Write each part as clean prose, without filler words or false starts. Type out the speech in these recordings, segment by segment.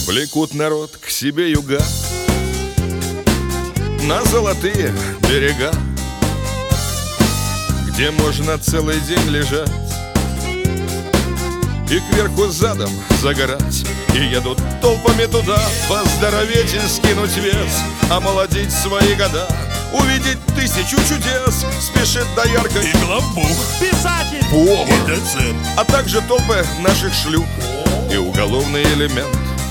Влекут народ к себе юга на золотые берега, где можно целый день лежать и кверху задом загорать. И едут толпами туда поздороветь и скинуть вес, омолодить свои года, увидеть тысячу чудес. Спешит доярка и главбух, писатель, повар, и доцент, а также толпы наших шлюх и уголовный элемент.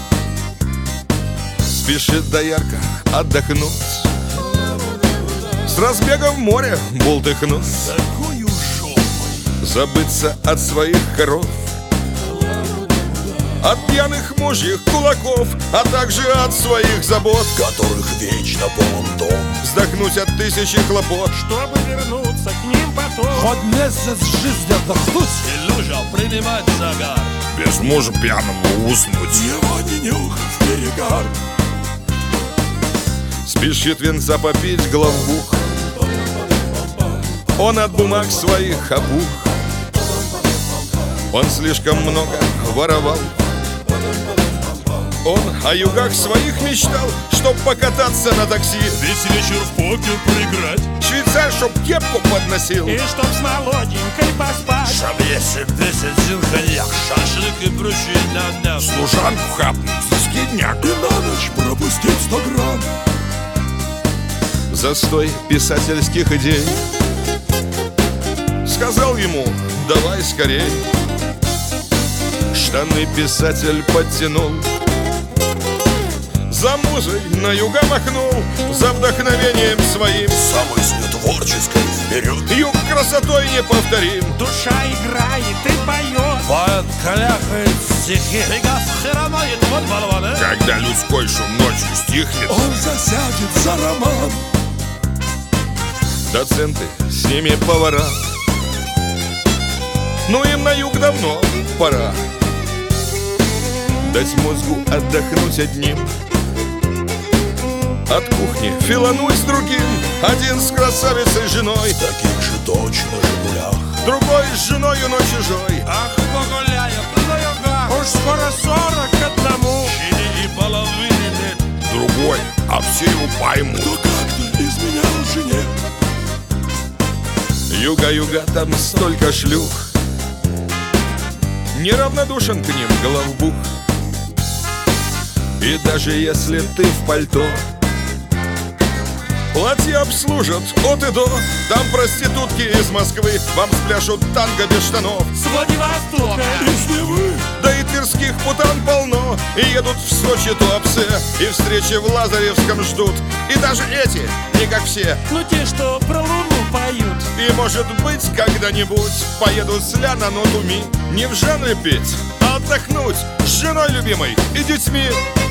Спешит доярка отдохнуть, с разбегом в море бултыхнуть, такую жопой забыться от своих коров, от пьяных мужьих кулаков, а также от своих забот, которых вечно полон дом. вздохнуть от тысячи хлопот, чтобы вернуться к ним потом. Хоть месяц жизни отдохнуть И лужа принимать загар, без мужа пьяного уснуть. его не нюхав перегар. Спешит венца попить главбух, он от бумаг своих опух, он слишком много воровал. Он о югах своих мечтал, чтоб покататься на такси, Весь вечер в покер проиграть, швейцар, чтоб кепку подносил, И чтоб с молоденькой поспать. чтоб если весь один коньяк, шашлык и прочие ня-ня. служанку хапнуть за скидняк. И на ночь пропустить 100 грамм. Застой писательских идей сказал ему: давай скорей. Штаны писатель подтянул, за музой на юга махнул, за вдохновением своим. За мыслью творческой вперед. Юг красотой неповторим. Душа играет и поет. Поэт каляхает стихи, пригав хромает вот балваны. Когда людской шум ночью стихнет, Он засядет за роман. доценты, с ними повара, ну им на юг давно пора. Дать мозгу отдохнуть одним, от кухни филануть с другим. Один с красавицей женой, Таких же точно жигулях. другой с женою, но чужой. Ах, погуляем на юга. Уж скоро 41. Чили и половины нет. Другой, а все его поймут. Кто как-то изменял жене. Юга-юга, там столько шлюх, неравнодушен к ним главбух. И даже если ты в пальто, платье обслужат от и до. Там проститутки из Москвы вам спляшут танго без штанов. С Владивостока. Из Невы. Да и тверских путан полно, и едут в Сочи туапсе, и встречи в Лазаревском ждут. И даже эти, не как все. Ну те, что про Луну поют. И может быть когда-нибудь поеду с ля на ноту ми, не в жанре петь, а отдохнуть с женой любимой и детьми.